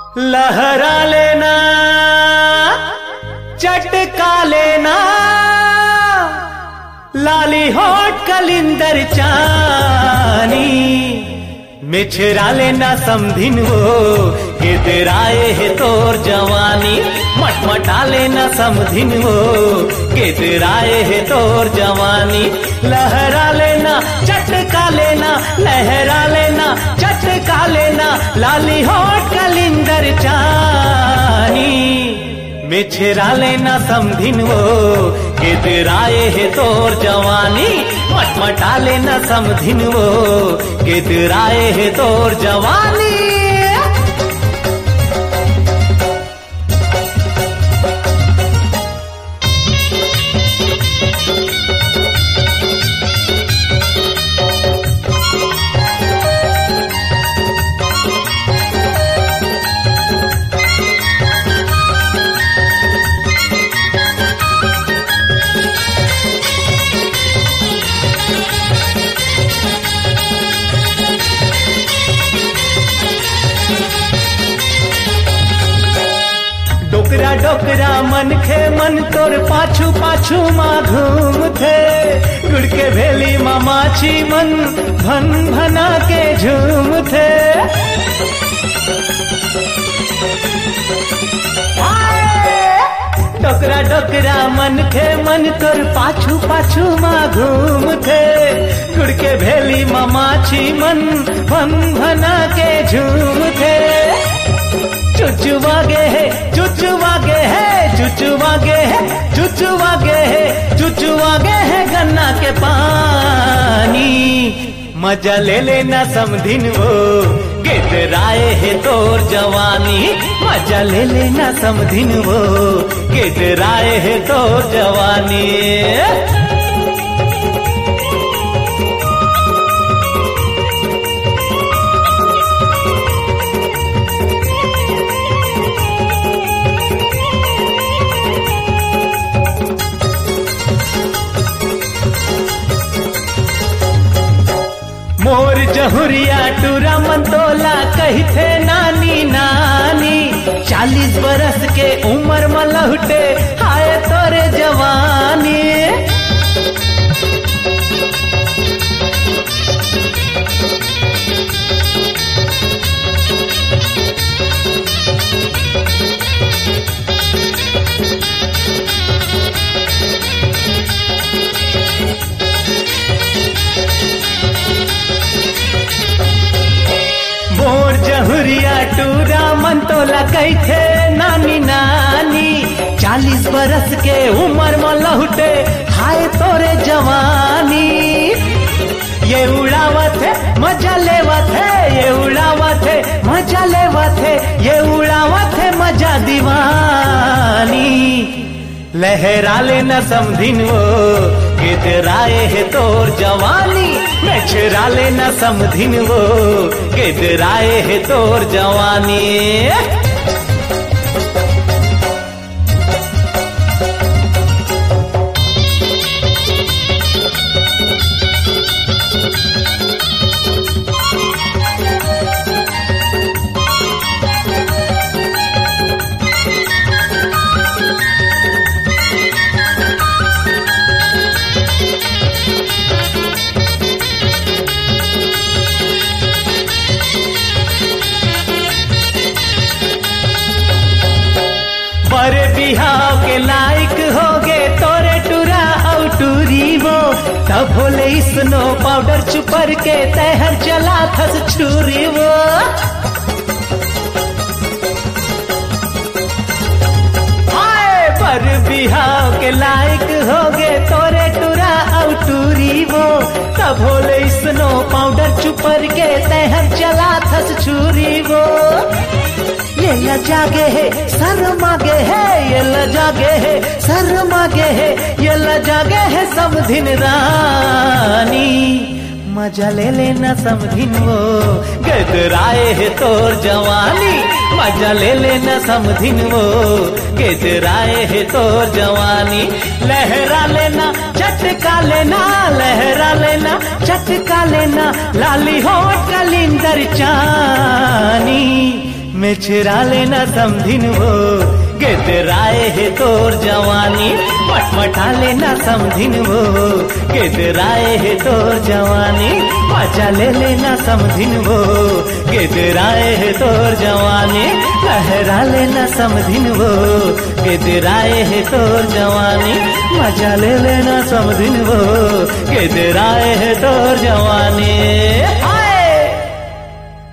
लहरा लेना चटका लेना लाली होठ कलिंदर चानी मिछरा लेना समधिन वो गिदराए है तोर जवानी मटमटा लेना समधिन वो गिदराए है तोर जवानी लहरा लेना चटका लेना लहरा लेना चटका लेना लाली होठ कलिंदर चानी मिछरा लेना समधिन वो गिदराए है तोर जवानी मटमटा लेना समधिन वो गिदराए है तोर जवानी। डोकरा डोकरा मन खे मन तोर पाछू पाछू माँ घूम थे गुड़ के भेली मामाची मन भन भना के झूम थे डोकरा डोकरा मन खे मन तोर पाछू पाछू माँ घूम थे गुड़ के भेली मामाची मन भन भना के झूम थे चुचुवागे है चुचुवागे है चुचुवागे है चुचुवागे है चुचुवागे है गन्ना के पानी मजा ले लेना समधिन वो गिदराए है तोर जवानी मजा ले लेना समधिन वो गिदराए है तोर जवानी। मोर जहुरिया टूरा मंतोला कही थे नानी नानी 40 बरस के उम्र में लहुटे हाय तोरे जवानी मोर जहुरिया टूरा मंतोला कही थे नानी नानी 40 बरस के उम्र में लहुटे हाय तोरे जवानी ये उड़ावत है मजा लेवत है ये उड़ावत है मजा लेवत है ये उड़ावत है मजा दीवानी लहरा लेना समधिन वो गिदराए है तोर जवानी मिछरा लेना समधिन वो गिदराए है तोर जवानी। बड़े बिहाव के लायक हो गे तोरे टूरा और टूरी वो तब भोले स्नो पाउडर चुपर के तहर चला थस छुरी वो हाय पर बिहाव के लायक हो गे तोरे टूरा और टूरी वो तब भोले स्नो पाउडर चुपर के तहर चला थस छुरी वो ये लजागे है शर्मागे है ये लजागे है शर्मागे है ये लजागे है समधिन रानी मजा ले लेना समधिन वो गिदराए है तोर जवानी मजा ले लेना समधिन वो गिदराए है तोर जवानी लहरा लेना चटका लेना लहरा लेना चटका लेना लाली होठ कलिंदर चानी में छिरा लेना समधिन वो गेदराए है तोर जवानी मटमटा लेना समधिन वो गेदराए है तोर जवानी मजा ले लेना समधिन वो गेदराए है तोर जवानी लहरा लेना समधिन वो गेदराए है तोर जवानी मजा ले लेना समधिन वो गेदराए है तोर जवानी।